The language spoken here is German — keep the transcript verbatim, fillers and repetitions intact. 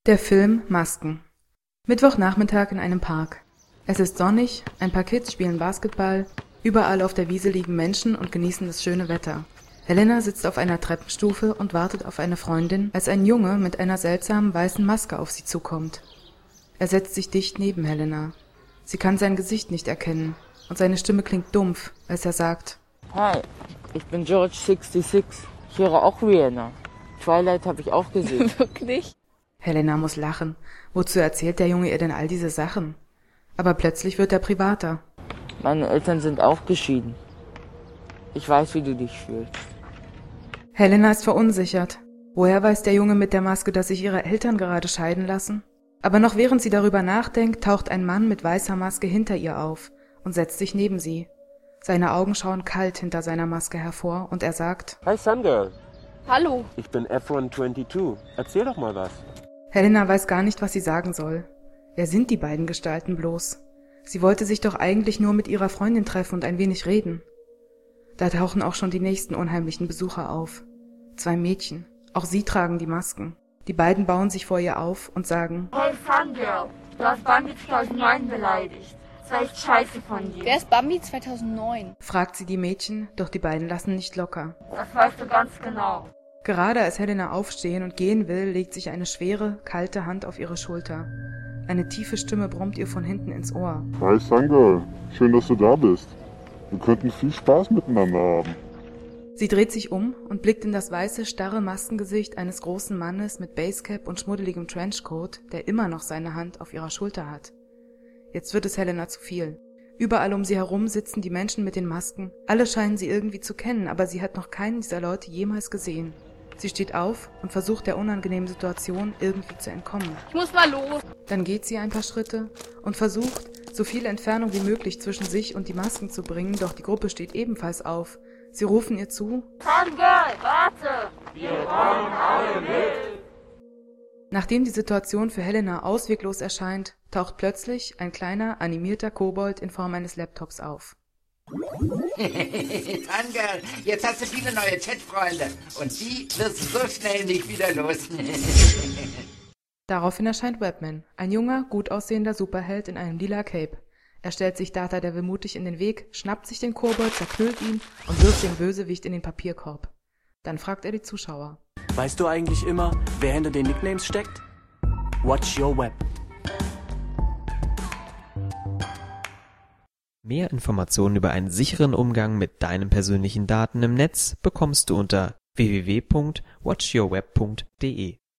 Der Film Masken. Mittwochnachmittag in einem Park. Es ist sonnig, ein paar Kids spielen Basketball, überall auf der Wiese liegen Menschen und genießen das schöne Wetter. Helena sitzt auf einer Treppenstufe und wartet auf eine Freundin, als ein Junge mit einer seltsamen weißen Maske auf sie zukommt. Er setzt sich dicht neben Helena. Sie kann sein Gesicht nicht erkennen und seine Stimme klingt dumpf, als er sagt: Hi, ich bin George sechsundsechzig. Ich höre auch Rihanna. Twilight habe ich auch gesehen. Wirklich? Helena muss lachen. Wozu erzählt der Junge ihr denn all diese Sachen? Aber plötzlich wird er privater. Meine Eltern sind auch geschieden. Ich weiß, wie du dich fühlst. Helena ist verunsichert. Woher weiß der Junge mit der Maske, dass sich ihre Eltern gerade scheiden lassen? Aber noch während sie darüber nachdenkt, taucht ein Mann mit weißer Maske hinter ihr auf und setzt sich neben sie. Seine Augen schauen kalt hinter seiner Maske hervor und er sagt: Hi Sungirl. Hallo. Ich bin Efron zweiundzwanzig. Erzähl doch mal was. Helena weiß gar nicht, was sie sagen soll. Wer sind die beiden Gestalten bloß? Sie wollte sich doch eigentlich nur mit ihrer Freundin treffen und ein wenig reden. Da tauchen auch schon die nächsten unheimlichen Besucher auf. Zwei Mädchen. Auch sie tragen die Masken. Die beiden bauen sich vor ihr auf und sagen: Hey Fangirl, du hast Bambi zweitausendneun beleidigt. Das war echt scheiße von dir. Wer ist Bambi zweitausendneun? fragt sie die Mädchen, doch die beiden lassen nicht locker. Das weißt du ganz genau. Gerade als Helena aufstehen und gehen will, legt sich eine schwere, kalte Hand auf ihre Schulter. Eine tiefe Stimme brummt ihr von hinten ins Ohr. Hi Sungirl, schön, dass du da bist. Wir könnten viel Spaß miteinander haben. Sie dreht sich um und blickt in das weiße, starre Maskengesicht eines großen Mannes mit Basecap und schmuddeligem Trenchcoat, der immer noch seine Hand auf ihrer Schulter hat. Jetzt wird es Helena zu viel. Überall um sie herum sitzen die Menschen mit den Masken. Alle scheinen sie irgendwie zu kennen, aber sie hat noch keinen dieser Leute jemals gesehen. Sie steht auf und versucht der unangenehmen Situation irgendwie zu entkommen. Ich muss mal los. Dann geht sie ein paar Schritte und versucht, so viel Entfernung wie möglich zwischen sich und die Masken zu bringen, doch die Gruppe steht ebenfalls auf. Sie rufen ihr zu: Fangirl, warte! Wir kommen alle mit! Nachdem die Situation für Helena ausweglos erscheint, taucht plötzlich ein kleiner, animierter Kobold in Form eines Laptops auf. Fangirl, jetzt hast du viele neue Chatfreunde und die wirst du so schnell nicht wieder los. Daraufhin erscheint Webman, ein junger, gut aussehender Superheld in einem lila Cape. Er stellt sich Data der mutig in den Weg, schnappt sich den Kobold, zerknüllt ihn und wirft den Bösewicht in den Papierkorb. Dann fragt er die Zuschauer: Weißt du eigentlich immer, wer hinter den Nicknames steckt? Watch your web. Mehr Informationen über einen sicheren Umgang mit deinen persönlichen Daten im Netz bekommst du unter w w w punkt watch your web punkt d e.